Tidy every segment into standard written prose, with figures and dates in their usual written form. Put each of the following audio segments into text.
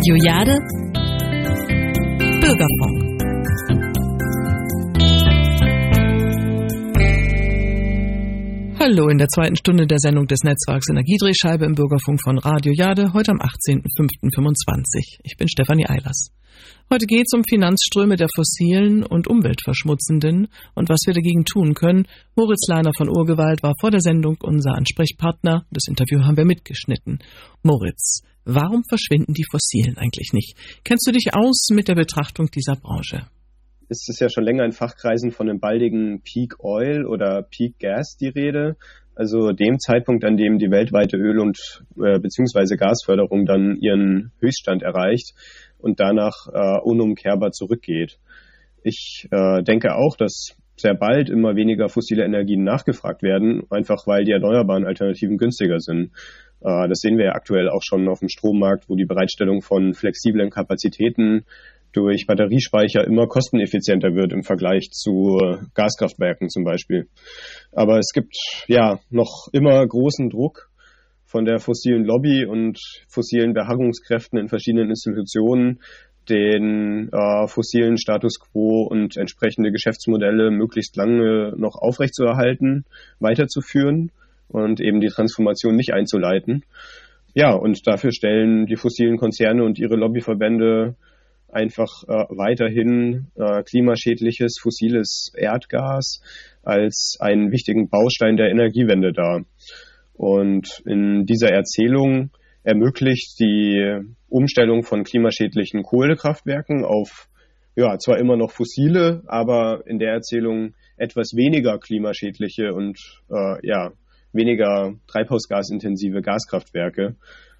Radio Jade Bürgerfunk. Hallo in der zweiten Stunde der Sendung des Netzwerks Energiedrehscheibe im Bürgerfunk von Radio Jade, heute am 18.05.25. Ich bin Stefanie Eilers. Heute geht es um Finanzströme der fossilen und umweltverschmutzenden und was wir dagegen tun können. Moritz Leiner von Urgewalt war vor der Sendung unser Ansprechpartner. Das Interview haben wir mitgeschnitten. Moritz, warum verschwinden die Fossilen eigentlich nicht? Kennst du dich aus mit der Betrachtung dieser Branche? Es ist ja schon länger in Fachkreisen von einem baldigen Peak Oil oder Peak Gas die Rede, also dem Zeitpunkt, an dem die weltweite Öl- und beziehungsweise Gasförderung dann ihren Höchststand erreicht und danach unumkehrbar zurückgeht. Ich denke auch, dass sehr bald immer weniger fossile Energien nachgefragt werden, einfach weil die erneuerbaren Alternativen günstiger sind. Das sehen wir ja aktuell auch schon auf dem Strommarkt, wo die Bereitstellung von flexiblen Kapazitäten durch Batteriespeicher immer kosteneffizienter wird im Vergleich zu Gaskraftwerken zum Beispiel. Aber es gibt ja noch immer großen Druck von der fossilen Lobby und fossilen Beharrungskräften in verschiedenen Institutionen, den fossilen Status quo und entsprechende Geschäftsmodelle möglichst lange noch aufrechtzuerhalten, weiterzuführen und eben die Transformation nicht einzuleiten. Ja, und dafür stellen die fossilen Konzerne und ihre Lobbyverbände einfach weiterhin klimaschädliches fossiles Erdgas als einen wichtigen Baustein der Energiewende dar. Und in dieser Erzählung ermöglicht die Umstellung von klimaschädlichen Kohlekraftwerken auf zwar immer noch fossile, aber in der Erzählung etwas weniger klimaschädliche und weniger treibhausgasintensive Gaskraftwerke.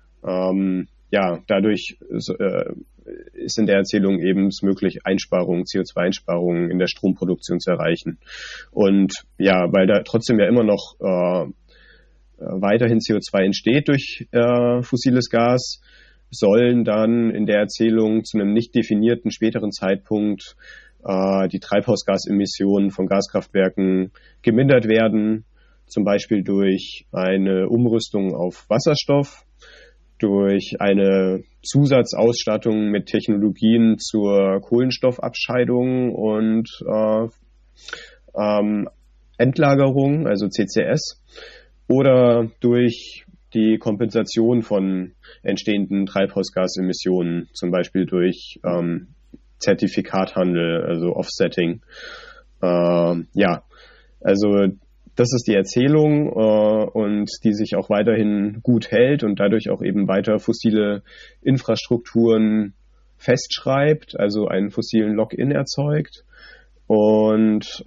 Dadurch ist in der Erzählung eben es möglich, CO2-Einsparungen in der Stromproduktion zu erreichen. Und ja, weil da trotzdem ja immer noch weiterhin CO2 entsteht durch fossiles Gas, sollen dann in der Erzählung zu einem nicht definierten späteren Zeitpunkt die Treibhausgasemissionen von Gaskraftwerken gemindert werden, zum Beispiel durch eine Umrüstung auf Wasserstoff, durch eine Zusatzausstattung mit Technologien zur Kohlenstoffabscheidung und Endlagerung, also CCS, oder durch die Kompensation von entstehenden Treibhausgasemissionen, zum Beispiel durch Zertifikathandel, also Offsetting. Das ist die Erzählung und die sich auch weiterhin gut hält und dadurch auch eben weiter fossile Infrastrukturen festschreibt, also einen fossilen Lock-in erzeugt. Und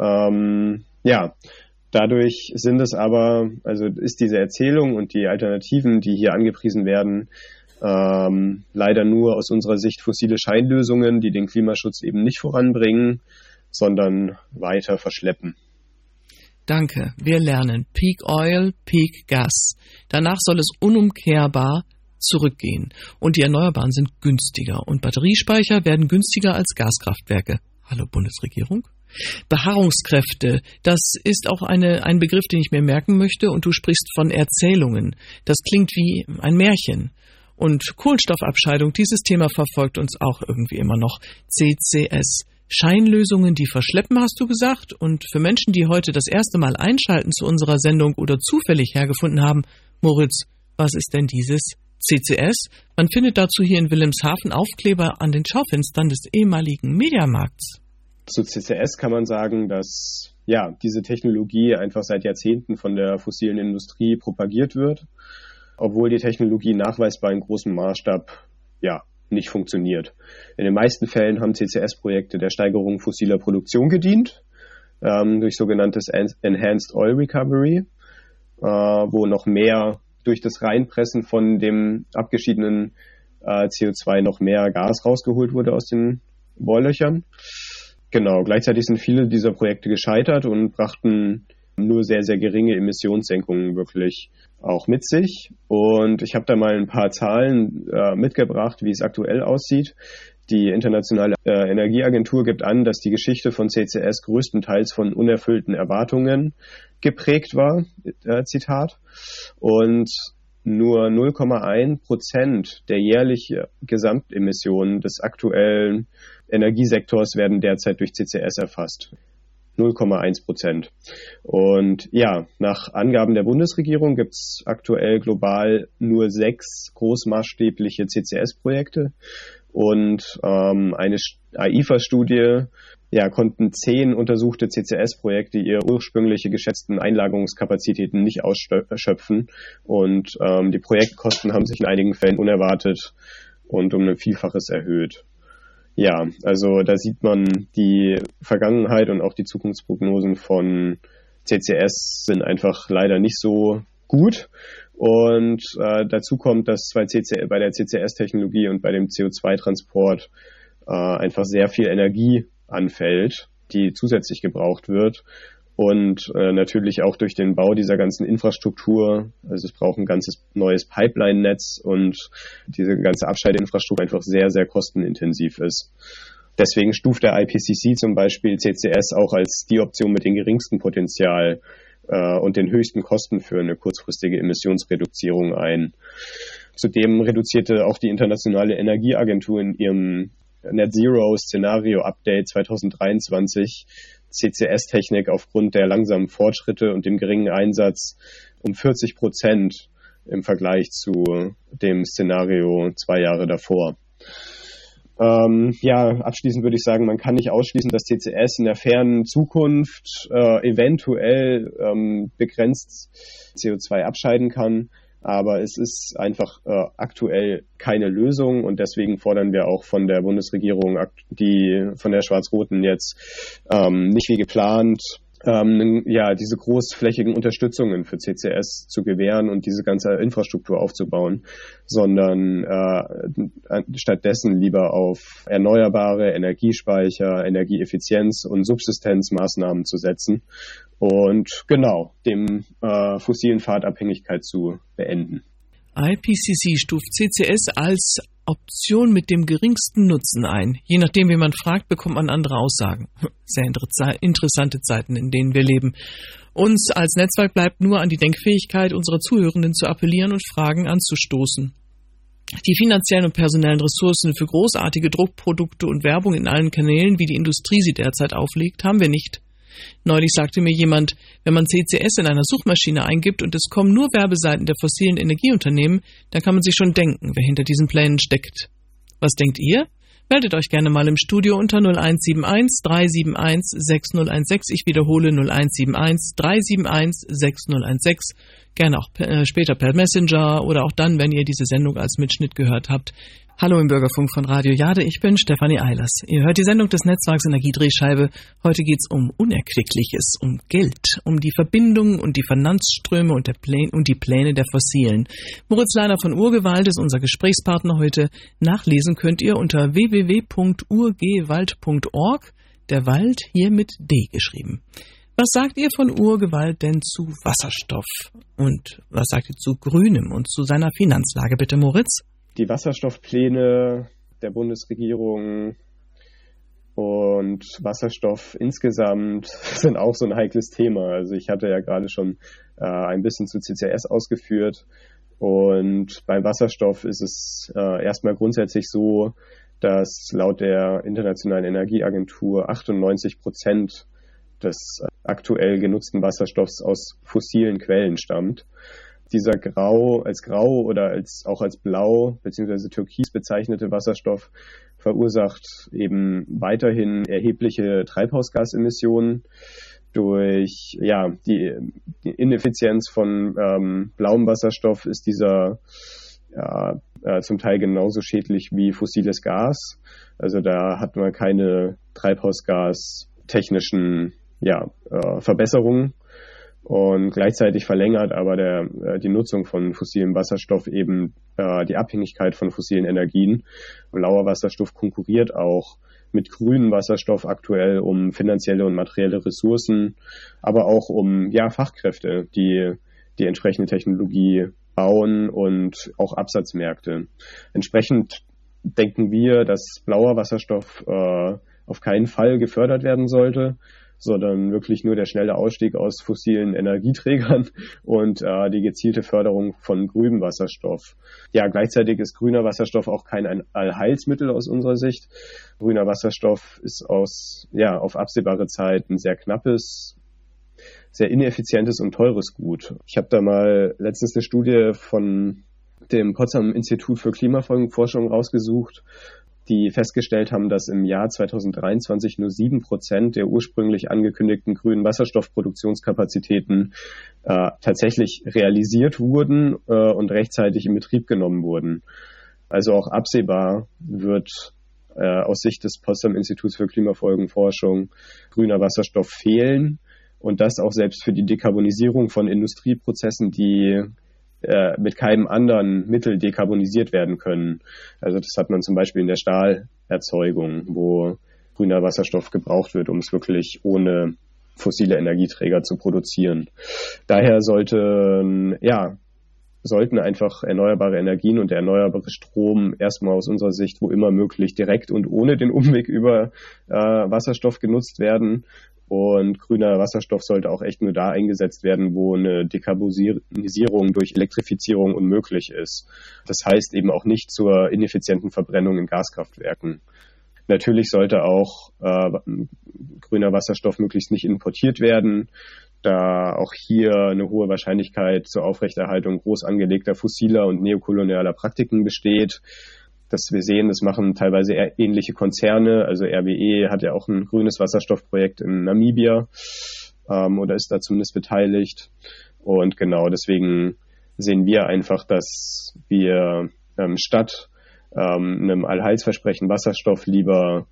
dadurch sind es aber, also ist diese Erzählung und die Alternativen, die hier angepriesen werden, leider nur aus unserer Sicht fossile Scheinlösungen, die den Klimaschutz eben nicht voranbringen, sondern weiter verschleppen. Danke. Wir lernen Peak Oil, Peak Gas. Danach soll es unumkehrbar zurückgehen. Und die Erneuerbaren sind günstiger. Und Batteriespeicher werden günstiger als Gaskraftwerke. Hallo Bundesregierung. Beharrungskräfte, das ist auch ein Begriff, den ich mir merken möchte. Und du sprichst von Erzählungen. Das klingt wie ein Märchen. Und Kohlenstoffabscheidung, dieses Thema verfolgt uns auch irgendwie immer noch. CCS. Scheinlösungen, die verschleppen, hast du gesagt. Und für Menschen, die heute das erste Mal einschalten zu unserer Sendung oder zufällig hergefunden haben, Moritz, was ist denn dieses CCS? Man findet dazu hier in Wilhelmshaven Aufkleber an den Schaufenstern des ehemaligen Mediamarkts. Zu CCS kann man sagen, dass diese Technologie einfach seit Jahrzehnten von der fossilen Industrie propagiert wird, obwohl die Technologie nachweisbar in großem Maßstab nicht funktioniert. In den meisten Fällen haben CCS-Projekte der Steigerung fossiler Produktion gedient, durch sogenanntes Enhanced Oil Recovery, wo noch mehr durch das Reinpressen von dem abgeschiedenen CO2 noch mehr Gas rausgeholt wurde aus den Bohrlöchern. Genau, gleichzeitig sind viele dieser Projekte gescheitert und brachten nur sehr, sehr geringe Emissionssenkungen wirklich auch mit sich. Und ich habe da mal ein paar Zahlen mitgebracht, wie es aktuell aussieht. Die Internationale Energieagentur gibt an, dass die Geschichte von CCS größtenteils von unerfüllten Erwartungen geprägt war, Zitat. Und nur 0,1% der jährlichen Gesamtemissionen des aktuellen Energiesektors werden derzeit durch CCS erfasst. 0,1%. Und ja, nach Angaben der Bundesregierung gibt es aktuell global nur 6 großmaßstäbliche CCS-Projekte und eine AIFA-Studie konnten 10 untersuchte CCS-Projekte ihre ursprüngliche geschätzten Einlagerungskapazitäten nicht ausschöpfen und die Projektkosten haben sich in einigen Fällen unerwartet und um ein Vielfaches erhöht. Ja, also da sieht man, die Vergangenheit und auch die Zukunftsprognosen von CCS sind einfach leider nicht so gut. Und dazu kommt, dass bei der CCS-Technologie und bei dem CO2-Transport einfach sehr viel Energie anfällt, die zusätzlich gebraucht wird. Und natürlich auch durch den Bau dieser ganzen Infrastruktur, also es braucht ein ganzes neues Pipeline-Netz und diese ganze Abscheideinfrastruktur einfach sehr, sehr kostenintensiv ist. Deswegen stuft der IPCC zum Beispiel CCS auch als die Option mit dem geringsten Potenzial und den höchsten Kosten für eine kurzfristige Emissionsreduzierung ein. Zudem reduzierte auch die Internationale Energieagentur in ihrem Net Zero Szenario Update 2023 CCS-Technik aufgrund der langsamen Fortschritte und dem geringen Einsatz um 40% im Vergleich zu dem Szenario 2 Jahre davor. Abschließend würde ich sagen, man kann nicht ausschließen, dass CCS in der fernen Zukunft eventuell begrenzt CO2 abscheiden kann. Aber es ist einfach aktuell keine Lösung und deswegen fordern wir auch von der Bundesregierung, von der Schwarz-Roten jetzt nicht wie geplant, diese großflächigen Unterstützungen für CCS zu gewähren und diese ganze Infrastruktur aufzubauen, sondern stattdessen lieber auf erneuerbare Energiespeicher, Energieeffizienz und Subsistenzmaßnahmen zu setzen und genau dem fossilen Fahrtabhängigkeit zu beenden. IPCC stuft CCS als Option mit dem geringsten Nutzen ein. Je nachdem, wie man fragt, bekommt man andere Aussagen. Sehr interessante Zeiten, in denen wir leben. Uns als Netzwerk bleibt nur an die Denkfähigkeit unserer Zuhörenden zu appellieren und Fragen anzustoßen. Die finanziellen und personellen Ressourcen für großartige Druckprodukte und Werbung in allen Kanälen, wie die Industrie sie derzeit auflegt, haben wir nicht. Neulich sagte mir jemand, wenn man CCS in einer Suchmaschine eingibt und es kommen nur Werbeseiten der fossilen Energieunternehmen, dann kann man sich schon denken, wer hinter diesen Plänen steckt. Was denkt ihr? Meldet euch gerne mal im Studio unter 0171 371 6016. Ich wiederhole 0171 371 6016. Gerne auch später per Messenger oder auch dann, wenn ihr diese Sendung als Mitschnitt gehört habt. Hallo im Bürgerfunk von Radio Jade, ich bin Stefanie Eilers. Ihr hört die Sendung des Netzwerks Energiedrehscheibe. Heute geht's um Unerquickliches, um Geld, um die Verbindungen und die Finanzströme und die Pläne der Fossilen. Moritz Leiner von Urgewalt ist unser Gesprächspartner heute. Nachlesen könnt ihr unter www.urgewalt.org, der Wald hier mit D geschrieben. Was sagt ihr von Urgewalt denn zu Wasserstoff? Und was sagt ihr zu Grünem und zu seiner Finanzlage, bitte Moritz? Die Wasserstoffpläne der Bundesregierung und Wasserstoff insgesamt sind auch so ein heikles Thema. Also ich hatte ja gerade schon ein bisschen zu CCS ausgeführt und beim Wasserstoff ist es erstmal grundsätzlich so, dass laut der Internationalen Energieagentur 98% des aktuell genutzten Wasserstoffs aus fossilen Quellen stammt. Dieser als grau oder auch als blau bzw. türkis bezeichnete Wasserstoff verursacht eben weiterhin erhebliche Treibhausgasemissionen. Durch die Ineffizienz von blauem Wasserstoff ist dieser zum Teil genauso schädlich wie fossiles Gas. Also da hat man keine treibhausgastechnischen Verbesserungen. Und gleichzeitig verlängert aber die Nutzung von fossilem Wasserstoff eben die Abhängigkeit von fossilen Energien. Blauer Wasserstoff konkurriert auch mit grünem Wasserstoff aktuell um finanzielle und materielle Ressourcen, aber auch um Fachkräfte, die die entsprechende Technologie bauen und auch Absatzmärkte. Entsprechend denken wir, dass blauer Wasserstoff auf keinen Fall gefördert werden sollte. sondern wirklich nur der schnelle Ausstieg aus fossilen Energieträgern und die gezielte Förderung von grünem Wasserstoff. Ja, gleichzeitig ist grüner Wasserstoff auch kein Allheilsmittel aus unserer Sicht. Grüner Wasserstoff ist auf absehbare Zeit ein sehr knappes, sehr ineffizientes und teures Gut. Ich habe da mal letztens eine Studie von dem Potsdam Institut für Klimafolgenforschung rausgesucht, die festgestellt haben, dass im Jahr 2023 nur 7% der ursprünglich angekündigten grünen Wasserstoffproduktionskapazitäten tatsächlich realisiert wurden und rechtzeitig in Betrieb genommen wurden. Also auch absehbar wird aus Sicht des Potsdam Instituts für Klimafolgenforschung grüner Wasserstoff fehlen und das auch selbst für die Dekarbonisierung von Industrieprozessen, die mit keinem anderen Mittel dekarbonisiert werden können. Also das hat man zum Beispiel in der Stahlerzeugung, wo grüner Wasserstoff gebraucht wird, um es wirklich ohne fossile Energieträger zu produzieren. Daher sollten einfach erneuerbare Energien und der erneuerbare Strom erstmal aus unserer Sicht, wo immer möglich, direkt und ohne den Umweg über Wasserstoff genutzt werden. Und grüner Wasserstoff sollte auch echt nur da eingesetzt werden, wo eine Dekarbonisierung durch Elektrifizierung unmöglich ist. Das heißt eben auch nicht zur ineffizienten Verbrennung in Gaskraftwerken. Natürlich sollte auch grüner Wasserstoff möglichst nicht importiert werden, da auch hier eine hohe Wahrscheinlichkeit zur Aufrechterhaltung groß angelegter fossiler und neokolonialer Praktiken besteht. Dass wir sehen, das machen teilweise ähnliche Konzerne. Also RWE hat ja auch ein grünes Wasserstoffprojekt in Namibia oder ist da zumindest beteiligt. Und genau deswegen sehen wir einfach, dass wir statt einem Allheilsversprechen Wasserstoff lieber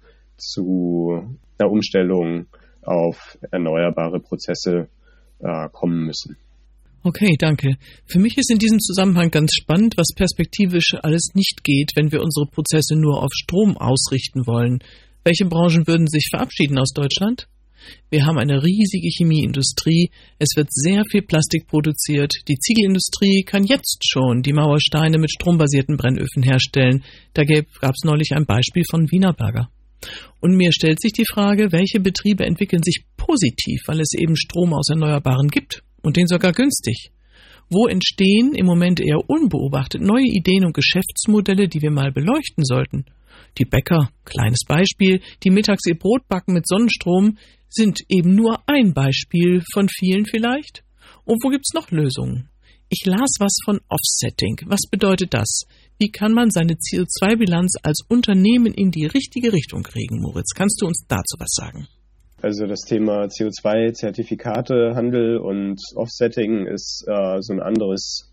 zu einer Umstellung auf erneuerbare Prozesse kommen müssen. Okay, danke. Für mich ist in diesem Zusammenhang ganz spannend, was perspektivisch alles nicht geht, wenn wir unsere Prozesse nur auf Strom ausrichten wollen. Welche Branchen würden sich verabschieden aus Deutschland? Wir haben eine riesige Chemieindustrie, es wird sehr viel Plastik produziert, die Ziegelindustrie kann jetzt schon die Mauersteine mit strombasierten Brennöfen herstellen. Da gab es neulich ein Beispiel von Wienerberger. Und mir stellt sich die Frage, welche Betriebe entwickeln sich positiv, weil es eben Strom aus Erneuerbaren gibt? Und den sogar günstig. Wo entstehen im Moment eher unbeobachtet neue Ideen und Geschäftsmodelle, die wir mal beleuchten sollten? Die Bäcker, kleines Beispiel, die mittags ihr Brot backen mit Sonnenstrom, sind eben nur ein Beispiel von vielen vielleicht. Und wo gibt's noch Lösungen? Ich las was von Offsetting. Was bedeutet das? Wie kann man seine CO2-Bilanz als Unternehmen in die richtige Richtung kriegen, Moritz? Kannst du uns dazu was sagen? Also das Thema CO2-Zertifikate, Handel und Offsetting ist so ein anderes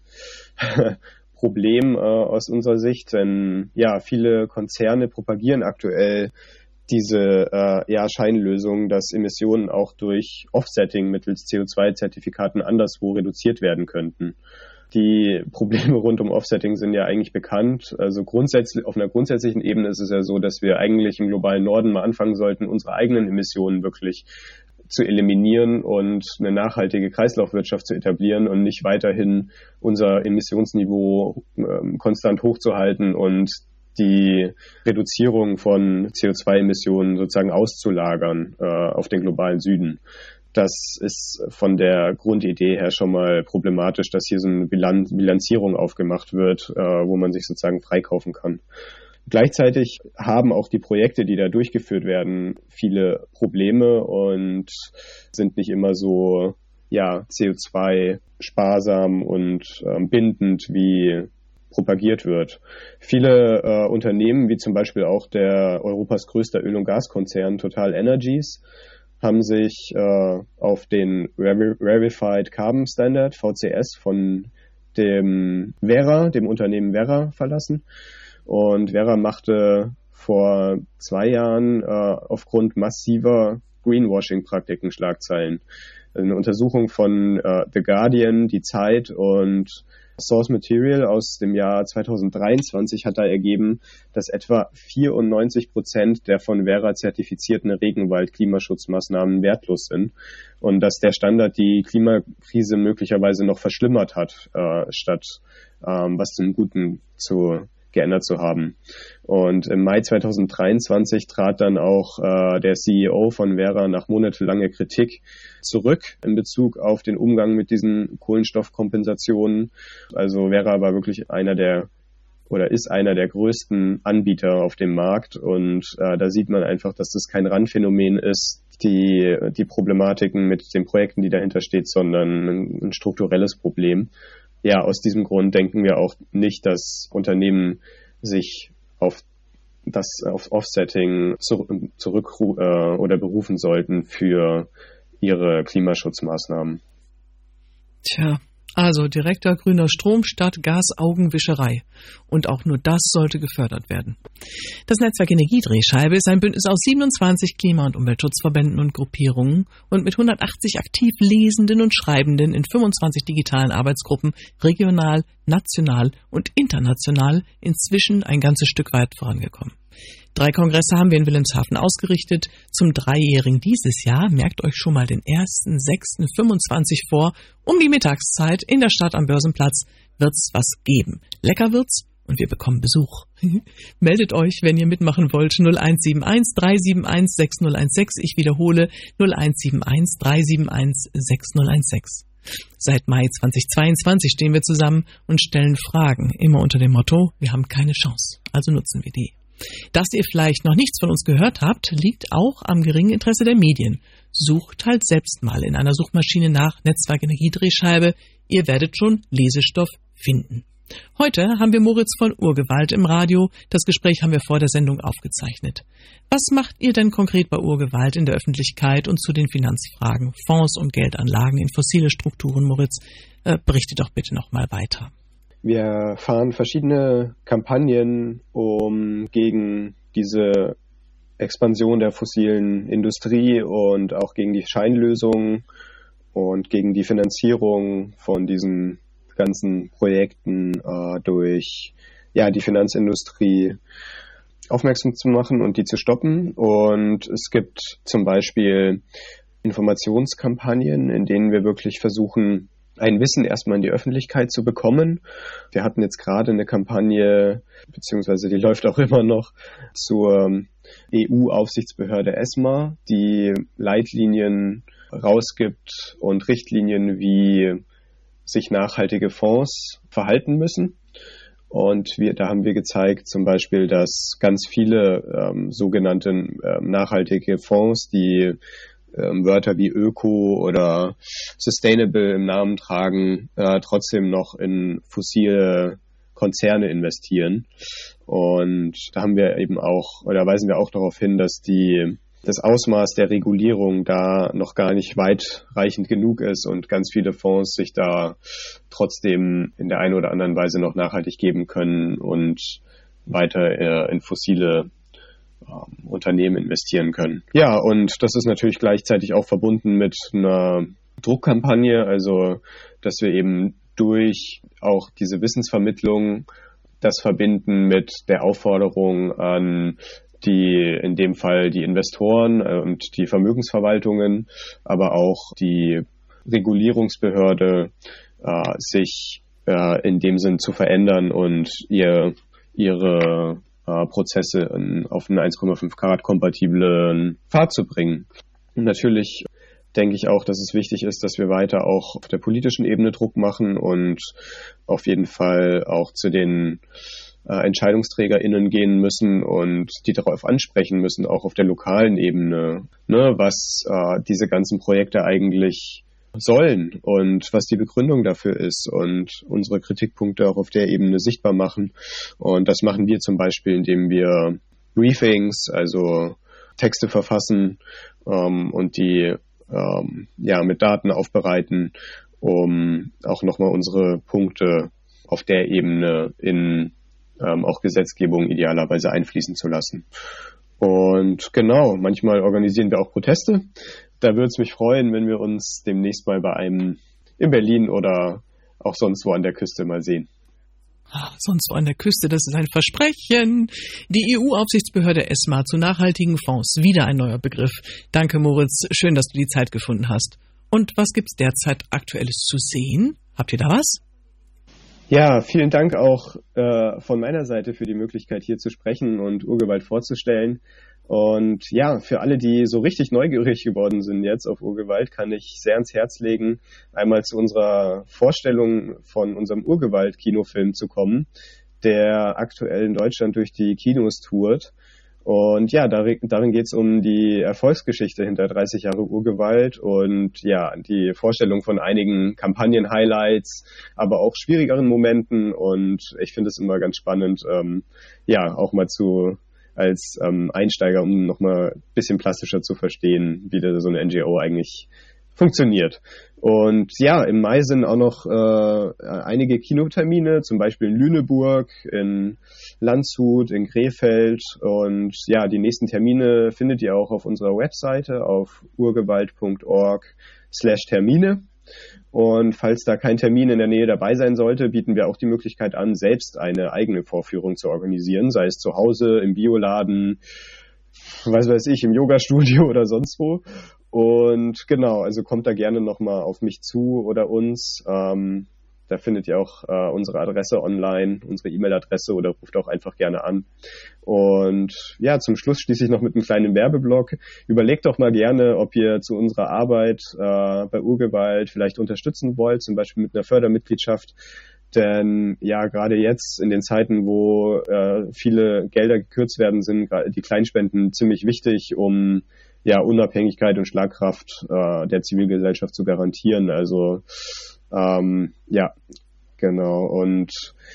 Problem aus unserer Sicht, denn viele Konzerne propagieren aktuell diese Scheinlösung, dass Emissionen auch durch Offsetting mittels CO2-Zertifikaten anderswo reduziert werden könnten. Die Probleme rund um Offsetting sind ja eigentlich bekannt. Also auf einer grundsätzlichen Ebene ist es ja so, dass wir eigentlich im globalen Norden mal anfangen sollten, unsere eigenen Emissionen wirklich zu eliminieren und eine nachhaltige Kreislaufwirtschaft zu etablieren und nicht weiterhin unser Emissionsniveau konstant hochzuhalten und die Reduzierung von CO2-Emissionen sozusagen auszulagern auf den globalen Süden. Das ist von der Grundidee her schon mal problematisch, dass hier so eine Bilanzierung aufgemacht wird, wo man sich sozusagen freikaufen kann. Gleichzeitig haben auch die Projekte, die da durchgeführt werden, viele Probleme und sind nicht immer so CO2-sparsam und bindend, wie propagiert wird. Viele Unternehmen, wie zum Beispiel auch der Europas größter Öl- und Gaskonzern Total Energies, haben sich auf den Verified Carbon Standard, VCS, von dem Unternehmen Verra verlassen. Und Verra machte vor 2 Jahren aufgrund massiver Greenwashing-Praktiken Schlagzeilen. Eine Untersuchung von The Guardian, Die Zeit und Source Material aus dem Jahr 2023 hat da ergeben, dass etwa 94% der von Verra zertifizierten Regenwald-Klimaschutzmaßnahmen wertlos sind und dass der Standard die Klimakrise möglicherweise noch verschlimmert hat, statt was zum Guten zu geändert zu haben. Und im Mai 2023 trat dann auch der CEO von Vera nach monatelanger Kritik zurück in Bezug auf den Umgang mit diesen Kohlenstoffkompensationen. Also Vera war wirklich ist einer der größten Anbieter auf dem Markt, und da sieht man einfach, dass das kein Randphänomen ist, die Problematiken mit den Projekten, die dahinter steht, sondern ein strukturelles Problem. Ja, aus diesem Grund denken wir auch nicht, dass Unternehmen sich auf Offsetting oder berufen sollten für ihre Klimaschutzmaßnahmen. Tja, also direkter grüner Strom statt Gasaugenwischerei. Und auch nur das sollte gefördert werden. Das Netzwerk Energiedrehscheibe ist ein Bündnis aus 27 Klima- und Umweltschutzverbänden und Gruppierungen und mit 180 aktiv Lesenden und Schreibenden in 25 digitalen Arbeitsgruppen regional, national und international inzwischen ein ganzes Stück weit vorangekommen. 3 Kongresse haben wir in Wilhelmshaven ausgerichtet. Zum 3-jährigen dieses Jahr, merkt euch schon mal den 1.6.25 vor, um die Mittagszeit in der Stadt am Börsenplatz wird's was geben. Lecker wird's und wir bekommen Besuch. Meldet euch, wenn ihr mitmachen wollt, 0171 371 6016. Ich wiederhole, 0171 371 6016. Seit Mai 2022 stehen wir zusammen und stellen Fragen, immer unter dem Motto, wir haben keine Chance, also nutzen wir die. Dass ihr vielleicht noch nichts von uns gehört habt, liegt auch am geringen Interesse der Medien. Sucht halt selbst mal in einer Suchmaschine nach Netzwerk Energiedrehscheibe. Ihr werdet schon Lesestoff finden. Heute haben wir Moritz von Urgewalt im Radio. Das Gespräch haben wir vor der Sendung aufgezeichnet. Was macht ihr denn konkret bei Urgewalt in der Öffentlichkeit und zu den Finanzfragen, Fonds und Geldanlagen in fossile Strukturen, Moritz? Berichte doch bitte noch mal weiter. Wir fahren verschiedene Kampagnen, um gegen diese Expansion der fossilen Industrie und auch gegen die Scheinlösungen und gegen die Finanzierung von diesen ganzen Projekten durch die Finanzindustrie aufmerksam zu machen und die zu stoppen. Und es gibt zum Beispiel Informationskampagnen, in denen wir wirklich versuchen, ein Wissen erstmal in die Öffentlichkeit zu bekommen. Wir hatten jetzt gerade eine Kampagne, beziehungsweise die läuft auch immer noch, zur EU-Aufsichtsbehörde ESMA, die Leitlinien rausgibt und Richtlinien, wie sich nachhaltige Fonds verhalten müssen. Und da haben wir gezeigt zum Beispiel, dass ganz viele sogenannte nachhaltige Fonds, die Wörter wie Öko oder Sustainable im Namen tragen, trotzdem noch in fossile Konzerne investieren. Und da haben wir eben auch, oder weisen wir auch darauf hin, dass das Ausmaß der Regulierung da noch gar nicht weitreichend genug ist und ganz viele Fonds sich da trotzdem in der einen oder anderen Weise noch nachhaltig geben können und weiter in fossile Unternehmen investieren können. Ja, und das ist natürlich gleichzeitig auch verbunden mit einer Druckkampagne, also dass wir eben durch auch diese Wissensvermittlung das verbinden mit der Aufforderung an in dem Fall die Investoren und die Vermögensverwaltungen, aber auch die Regulierungsbehörde, sich in dem Sinn zu verändern und ihre Prozesse auf einen 1,5 Grad kompatiblen Pfad zu bringen. Und natürlich denke ich auch, dass es wichtig ist, dass wir weiter auch auf der politischen Ebene Druck machen und auf jeden Fall auch zu den EntscheidungsträgerInnen gehen müssen und die darauf ansprechen müssen, auch auf der lokalen Ebene, was diese ganzen Projekte eigentlich sollen und was die Begründung dafür ist und unsere Kritikpunkte auch auf der Ebene sichtbar machen. Und das machen wir zum Beispiel, indem wir Briefings, also Texte verfassen und die mit Daten aufbereiten, um auch nochmal unsere Punkte auf der Ebene in auch Gesetzgebung idealerweise einfließen zu lassen. Und genau, manchmal organisieren wir auch Proteste. Da würde es mich freuen, wenn wir uns demnächst mal bei einem in Berlin oder auch sonst wo an der Küste mal sehen. Sonst wo an der Küste, das ist ein Versprechen. Die EU-Aufsichtsbehörde ESMA zu nachhaltigen Fonds, wieder ein neuer Begriff. Danke, Moritz, schön, dass du die Zeit gefunden hast. Und was gibt's derzeit Aktuelles zu sehen? Habt ihr da was? Ja, vielen Dank auch von meiner Seite für die Möglichkeit, hier zu sprechen und Urgewalt vorzustellen. Und ja, für alle, die so richtig neugierig geworden sind jetzt auf Urgewalt, kann ich sehr ans Herz legen, einmal zu unserer Vorstellung von unserem Urgewalt-Kinofilm zu kommen, der aktuell in Deutschland durch die Kinos tourt. Und ja, darin geht es um die Erfolgsgeschichte hinter 30 Jahre Urgewalt und ja, die Vorstellung von einigen Kampagnen-Highlights, aber auch schwierigeren Momenten. Und ich finde es immer ganz spannend, ja, auch mal als Einsteiger, um nochmal ein bisschen plastischer zu verstehen, wie so eine NGO eigentlich funktioniert. Und ja, im Mai sind auch noch einige Kinotermine, zum Beispiel in Lüneburg, in Landshut, in Krefeld. Und ja, die nächsten Termine findet ihr auch auf unserer Webseite auf urgewalt.org/Termine. Und falls da kein Termin in der Nähe dabei sein sollte, bieten wir auch die Möglichkeit an, selbst eine eigene Vorführung zu organisieren, sei es zu Hause, im Bioladen, was weiß ich, im Yoga-Studio oder sonst wo. Und genau, also kommt da gerne nochmal auf mich zu oder uns. Da findet ihr auch unsere Adresse online, unsere E-Mail-Adresse oder ruft auch einfach gerne an. Und ja, zum Schluss schließe ich noch mit einem kleinen Werbeblock. Überlegt doch mal gerne, ob ihr zu unserer Arbeit bei Urgewalt vielleicht unterstützen wollt, zum Beispiel mit einer Fördermitgliedschaft. Denn ja, gerade jetzt in den Zeiten, wo viele Gelder gekürzt werden, sind die Kleinspenden ziemlich wichtig, um ja, Unabhängigkeit und Schlagkraft der Zivilgesellschaft zu garantieren. Also ja, genau. Und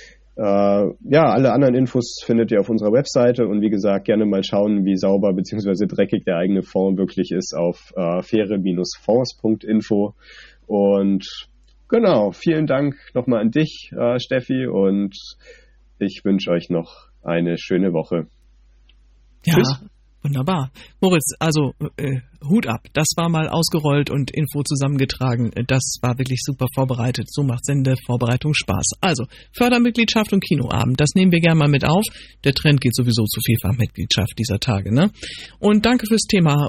ja, alle anderen Infos findet ihr auf unserer Webseite und wie gesagt, gerne mal schauen, wie sauber bzw. dreckig der eigene Fonds wirklich ist auf faire-fonds.info. Und genau, vielen Dank nochmal an dich, Steffi, und ich wünsche euch noch eine schöne Woche. Ja. Tschüss. Wunderbar. Moritz, also Hut ab. Das war mal ausgerollt und Info zusammengetragen. Das war wirklich super vorbereitet. So macht Sendevorbereitung Spaß. Also Fördermitgliedschaft und Kinoabend, das nehmen wir gerne mal mit auf. Der Trend geht sowieso zu Vielfachmitgliedschaft dieser Tage, ne? Und danke fürs Thema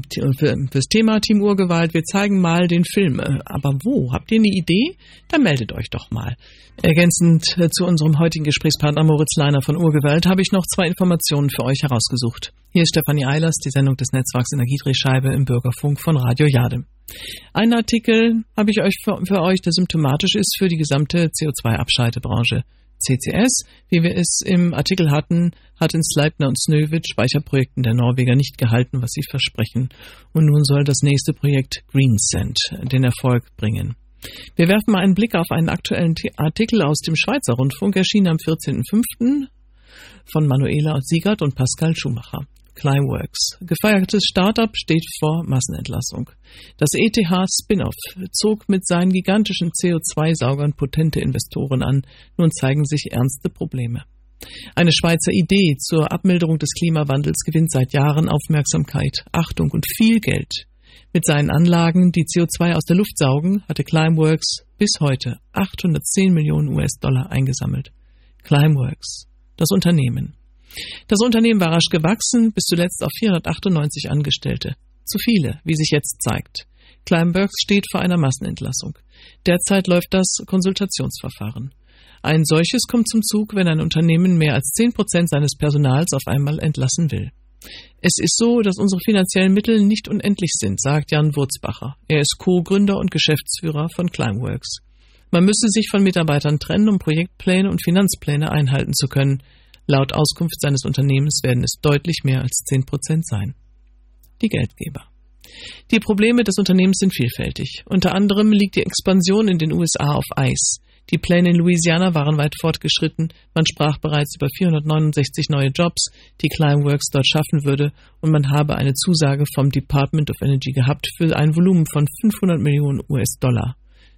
Team Urgewalt. Wir zeigen mal den Film. Aber wo? Habt ihr eine Idee? Dann meldet euch doch mal. Ergänzend zu unserem heutigen Gesprächspartner Moritz Leiner von Urgewalt habe ich noch 2 Informationen für euch herausgesucht. Hier ist Stefanie Eilers, die Sendung des Netzwerks Energiedrehscheibe im Bürgerfunk von Radio Jade. Einen Artikel habe ich euch für euch, der symptomatisch ist für die gesamte CO2-Abscheidebranche. CCS, wie wir es im Artikel hatten, hat in Sleipner und Snøhvit Speicherprojekten der Norweger nicht gehalten, was sie versprechen. Und nun soll das nächste Projekt Greensand den Erfolg bringen. Wir werfen mal einen Blick auf einen aktuellen Artikel aus dem Schweizer Rundfunk, erschienen am 14.05. von Manuela Siegert und Pascal Schumacher. Climeworks. Gefeiertes Startup steht vor Massenentlassung. Das ETH-Spin-off zog mit seinen gigantischen CO2-Saugern potente Investoren an. Nun zeigen sich ernste Probleme. Eine Schweizer Idee zur Abmilderung des Klimawandels gewinnt seit Jahren Aufmerksamkeit, Achtung und viel Geld. Mit seinen Anlagen, die CO2 aus der Luft saugen, hatte Climeworks bis heute 810 Millionen US-Dollar eingesammelt. Climeworks, das Unternehmen. Das Unternehmen war rasch gewachsen, bis zuletzt auf 498 Angestellte. Zu viele, wie sich jetzt zeigt. Climeworks steht vor einer Massenentlassung. Derzeit läuft das Konsultationsverfahren. Ein solches kommt zum Zug, wenn ein Unternehmen mehr als 10% seines Personals auf einmal entlassen will. Es ist so, dass unsere finanziellen Mittel nicht unendlich sind, sagt Jan Wurzbacher. Er ist Co-Gründer und Geschäftsführer von Climeworks. Man müsse sich von Mitarbeitern trennen, um Projektpläne und Finanzpläne einhalten zu können. Laut Auskunft seines Unternehmens werden es deutlich mehr als 10% sein. Die Geldgeber. Die Probleme des Unternehmens sind vielfältig. Unter anderem liegt die Expansion in den USA auf Eis. Die Pläne in Louisiana waren weit fortgeschritten. Man sprach bereits über 469 neue Jobs, die Climeworks dort schaffen würde, und man habe eine Zusage vom Department of Energy gehabt für ein Volumen von 500 Millionen US-Dollar.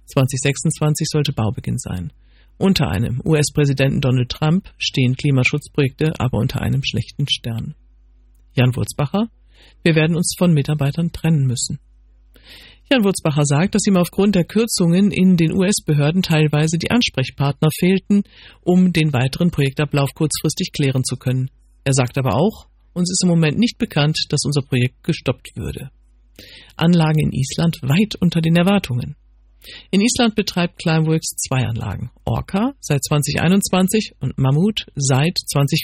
2026 sollte Baubeginn sein. Unter einem US-Präsidenten Donald Trump stehen Klimaschutzprojekte aber unter einem schlechten Stern. Jan Wurzbacher: Wir werden uns von Mitarbeitern trennen müssen. Jan Wurzbacher sagt, dass ihm aufgrund der Kürzungen in den US-Behörden teilweise die Ansprechpartner fehlten, um den weiteren Projektablauf kurzfristig klären zu können. Er sagt aber auch, uns ist im Moment nicht bekannt, dass unser Projekt gestoppt würde. Anlagen in Island weit unter den Erwartungen. In Island betreibt Climeworks 2 Anlagen, Orca seit 2021 und Mammut seit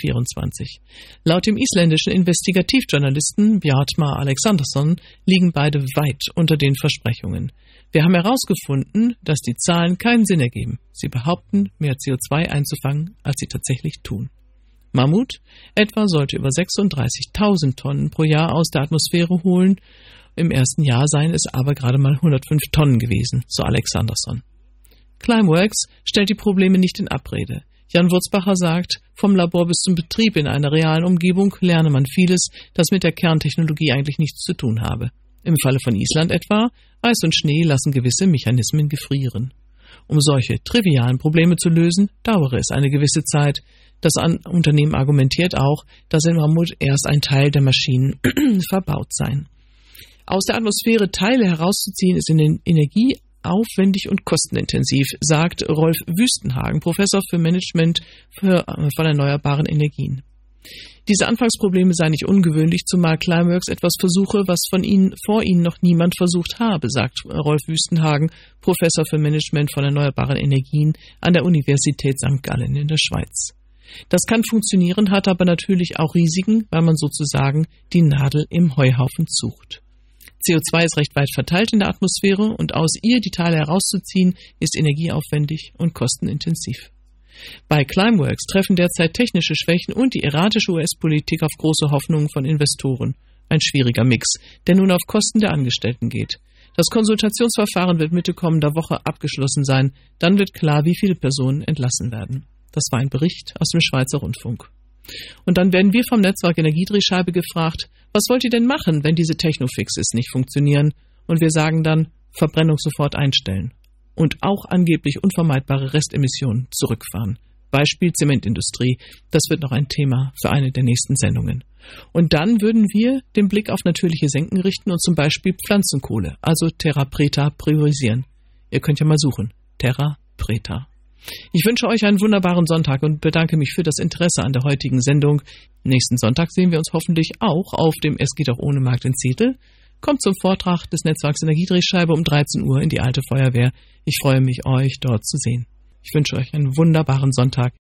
2024. Laut dem isländischen Investigativjournalisten Bjartmar Alexandersson liegen beide weit unter den Versprechungen. Wir haben herausgefunden, dass die Zahlen keinen Sinn ergeben. Sie behaupten, mehr CO2 einzufangen, als sie tatsächlich tun. Mammut etwa sollte über 36.000 Tonnen pro Jahr aus der Atmosphäre holen. Im ersten Jahr seien es aber gerade mal 105 Tonnen gewesen, so Alexandersson. Climeworks stellt die Probleme nicht in Abrede. Jan Wurzbacher sagt, vom Labor bis zum Betrieb in einer realen Umgebung lerne man vieles, das mit der Kerntechnologie eigentlich nichts zu tun habe. Im Falle von Island etwa, Eis und Schnee lassen gewisse Mechanismen gefrieren. Um solche trivialen Probleme zu lösen, dauere es eine gewisse Zeit. Das Unternehmen argumentiert auch, dass in Mammut erst ein Teil der Maschinen verbaut seien. Aus der Atmosphäre Teile herauszuziehen, ist energieaufwendig und kostenintensiv, sagt Rolf Wüstenhagen, Professor für Management von erneuerbaren Energien. Diese Anfangsprobleme seien nicht ungewöhnlich, zumal Climeworks etwas versuche, was vor ihnen noch niemand versucht habe, sagt Rolf Wüstenhagen, Professor für Management von erneuerbaren Energien an der Universität St. Gallen in der Schweiz. Das kann funktionieren, hat aber natürlich auch Risiken, weil man sozusagen die Nadel im Heuhaufen sucht. CO2 ist recht weit verteilt in der Atmosphäre und aus ihr die Teile herauszuziehen, ist energieaufwendig und kostenintensiv. Bei Climeworks treffen derzeit technische Schwächen und die erratische US-Politik auf große Hoffnungen von Investoren. Ein schwieriger Mix, der nun auf Kosten der Angestellten geht. Das Konsultationsverfahren wird Mitte kommender Woche abgeschlossen sein. Dann wird klar, wie viele Personen entlassen werden. Das war ein Bericht aus dem Schweizer Rundfunk. Und dann werden wir vom Netzwerk Energiedrehscheibe gefragt, was wollt ihr denn machen, wenn diese Technofixes nicht funktionieren? Und wir sagen dann, Verbrennung sofort einstellen. Und auch angeblich unvermeidbare Restemissionen zurückfahren. Beispiel Zementindustrie, das wird noch ein Thema für eine der nächsten Sendungen. Und dann würden wir den Blick auf natürliche Senken richten und zum Beispiel Pflanzenkohle, also Terra Preta, priorisieren. Ihr könnt ja mal suchen, Terra Preta. Ich wünsche euch einen wunderbaren Sonntag und bedanke mich für das Interesse an der heutigen Sendung. Nächsten Sonntag sehen wir uns hoffentlich auch auf dem Es geht auch ohne Markt in Zetel. Kommt zum Vortrag des Netzwerks Energiedrehscheibe um 13 Uhr in die Alte Feuerwehr. Ich freue mich, euch dort zu sehen. Ich wünsche euch einen wunderbaren Sonntag.